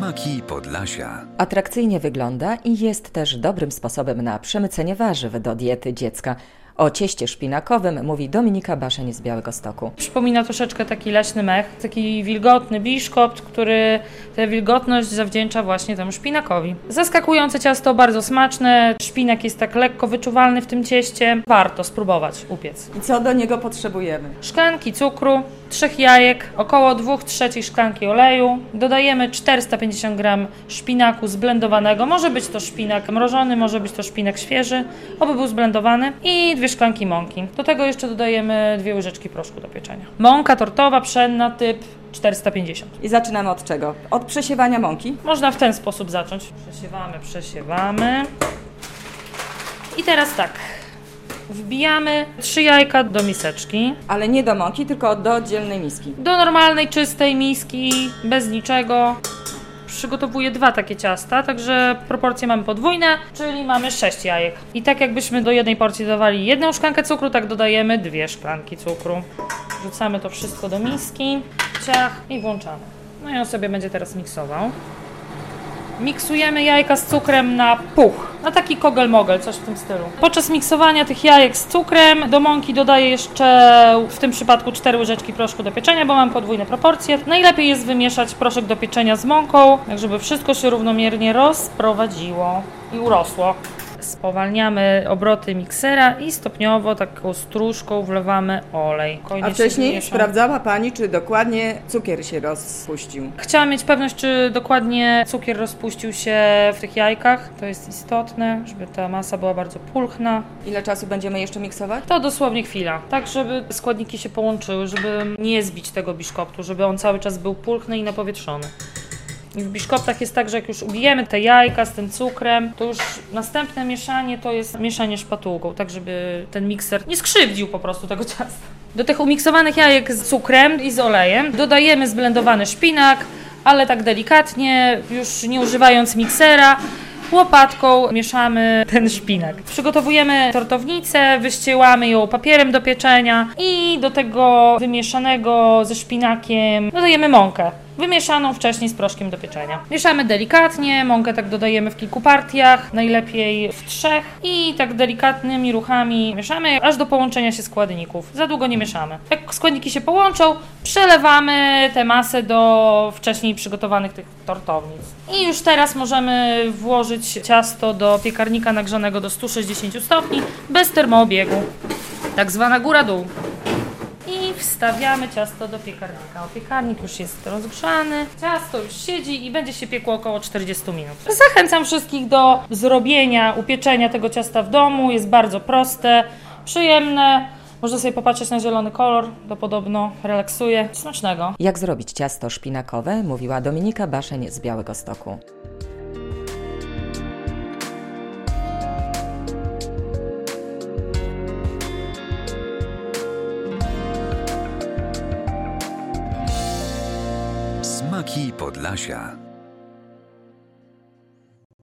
Smaki Podlasia. Atrakcyjnie wygląda i jest też dobrym sposobem na przemycenie warzyw do diety dziecka. O cieście szpinakowym mówi Dominika Baszeń z Białegostoku. Przypomina troszeczkę taki leśny mech, taki wilgotny biszkopt, który tę wilgotność zawdzięcza właśnie temu szpinakowi. Zaskakujące ciasto, bardzo smaczne, szpinak jest tak lekko wyczuwalny w tym cieście. Warto spróbować upiec. I co do niego potrzebujemy? Szklanki cukru, 3 jajek, około 2/3 szklanki oleju. Dodajemy 450 g szpinaku zblendowanego. Może być to szpinak mrożony, może być to szpinak świeży, oby był zblendowany. I 2 szklanki mąki. Do tego jeszcze dodajemy 2 łyżeczki proszku do pieczenia. Mąka tortowa pszenna typ 450. I zaczynamy od czego? Od przesiewania mąki? Można w ten sposób zacząć. Przesiewamy. I teraz tak. Wbijamy 3 jajka do miseczki. Ale nie do mąki, tylko do oddzielnej miski. Do normalnej, czystej miski, bez niczego. Przygotowuję 2 takie ciasta, także proporcje mamy podwójne, czyli mamy 6 jajek. I tak jakbyśmy do jednej porcji dodawali 1 szklankę cukru, tak dodajemy 2 szklanki cukru. Wrzucamy to wszystko do miski, ciach i włączamy. No i on sobie będzie teraz miksował. Miksujemy jajka z cukrem na puch, na taki kogel-mogel, coś w tym stylu. Podczas miksowania tych jajek z cukrem do mąki dodaję jeszcze w tym przypadku 4 łyżeczki proszku do pieczenia, bo mam podwójne proporcje. Najlepiej jest wymieszać proszek do pieczenia z mąką, tak żeby wszystko się równomiernie rozprowadziło i urosło. Spowalniamy obroty miksera i stopniowo taką stróżką wlewamy olej. A wcześniej sprawdzała Pani, czy dokładnie cukier się rozpuścił? Chciałam mieć pewność, czy dokładnie cukier rozpuścił się w tych jajkach. To jest istotne, żeby ta masa była bardzo pulchna. Ile czasu będziemy jeszcze miksować? To dosłownie chwila, tak żeby składniki się połączyły, żeby nie zbić tego biszkoptu, żeby on cały czas był pulchny i napowietrzony. I w biszkoptach jest tak, że jak już ubijemy te jajka z tym cukrem, to już następne mieszanie to jest mieszanie szpatułką, tak żeby ten mikser nie skrzywdził po prostu tego ciasta. Do tych umiksowanych jajek z cukrem i z olejem dodajemy zblendowany szpinak, ale tak delikatnie, już nie używając miksera. Łopatką mieszamy ten szpinak. Przygotowujemy tortownicę, wyściełamy ją papierem do pieczenia i do tego wymieszanego ze szpinakiem dodajemy mąkę. Wymieszaną wcześniej z proszkiem do pieczenia. Mieszamy delikatnie, mąkę tak dodajemy w kilku partiach, najlepiej w 3 i tak delikatnymi ruchami mieszamy, aż do połączenia się składników. Za długo nie mieszamy. Jak składniki się połączą, przelewamy tę masę do wcześniej przygotowanych tych tortownic. I już teraz możemy włożyć ciasto do piekarnika nagrzanego do 160 stopni bez termoobiegu. Tak zwana góra-dół. I wstawiamy ciasto do piekarnika. Piekarnik już jest rozgrzany, ciasto już siedzi i będzie się piekło około 40 minut. Zachęcam wszystkich do zrobienia, upieczenia tego ciasta w domu. Jest bardzo proste, przyjemne. Można sobie popatrzeć na zielony kolor, to podobno relaksuje. Smacznego. Jak zrobić ciasto szpinakowe, mówiła Dominika Baszeń z Białegostoku. Smaki Podlasia.